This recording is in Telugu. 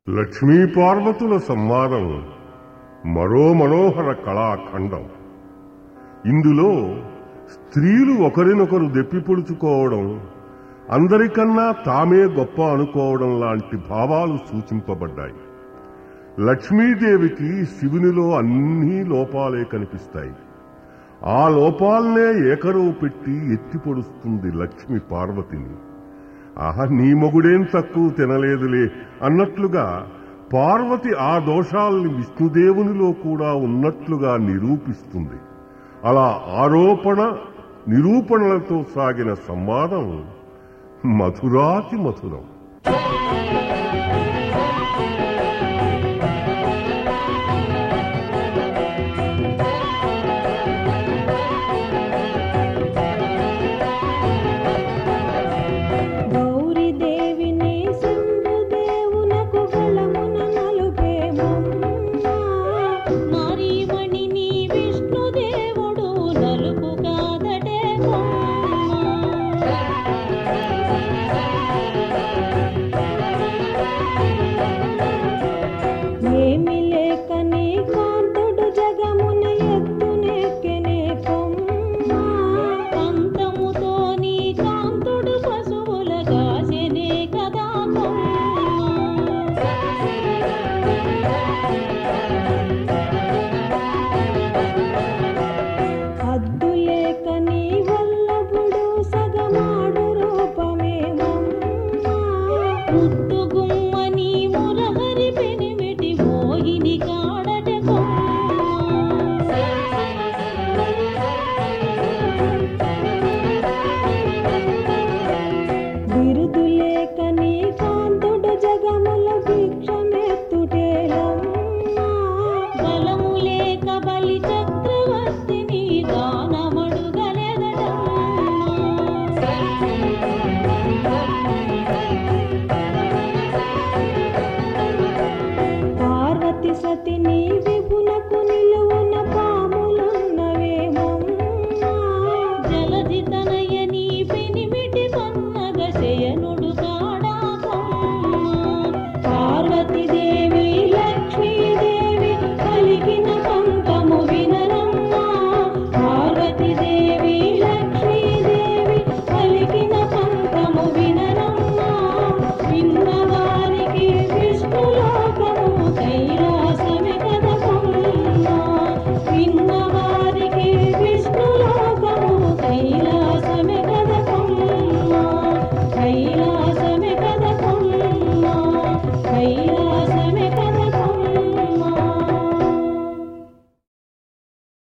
లక్ష్మీ పార్వతుల సంవాదం మరో మనోహర కళాఖండం. ఇందులో స్త్రీలు ఒకరినొకరు దెప్పిపొడుచుకోవడం, అందరికన్నా తామే గొప్ప అనుకోవడం లాంటి భావాలు సూచింపబడ్డాయి. లక్ష్మీదేవికి శివునిలో అన్ని లోపాలే కనిపిస్తాయి. ఆ లోపాలనే ఏకరువు పెట్టి ఎత్తిపొడుస్తుంది లక్ష్మి పార్వతిని. ఆహా, నీ మొగుడేం తక్కువ తినలేదులే అన్నట్లుగా పార్వతి ఆ దోషాల్ని విష్ణుదేవునిలో కూడా ఉన్నట్లుగా నిరూపిస్తుంది. అలా ఆరోపణ నిరూపణలతో సాగిన సంవాదం మధురాతి మధురం.